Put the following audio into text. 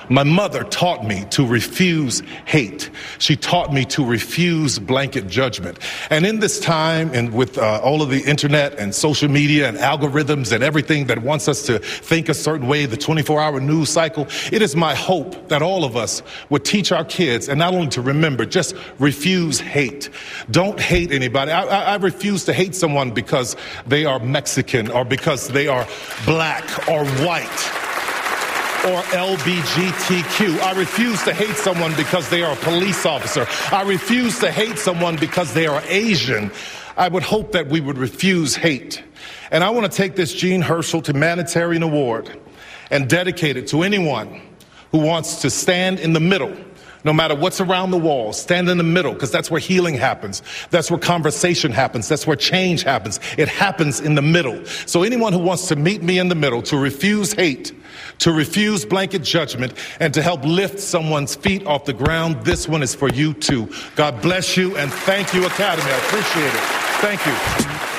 My mother taught me to refuse hate. She taught me to refuse blanket judgment. And in this time, and with all of the internet and social media and algorithms and everything that wants us to think a certain way, the 24-hour news cycle, it is my hope that all of us would teach our kids, and not only to remember, just refuse hate. Don't hate anybody. I refuse to hate someone because they are Mexican or because they are black or white or LGBTQ. I refuse to hate someone because they are a police officer. I refuse to hate someone because they are Asian. I would hope that we would refuse hate. And I want to take this Jean Hersholt Humanitarian Award and dedicate it to anyone who wants to stand in the middle. No matter what's around the wall, stand in the middle, because that's where healing happens. That's where conversation happens. That's where change happens. It happens in the middle. So anyone who wants to meet me in the middle, to refuse hate, to refuse blanket judgment, and to help lift someone's feet off the ground, this one is for you too. God bless you, and thank you, Academy. I appreciate it. Thank you.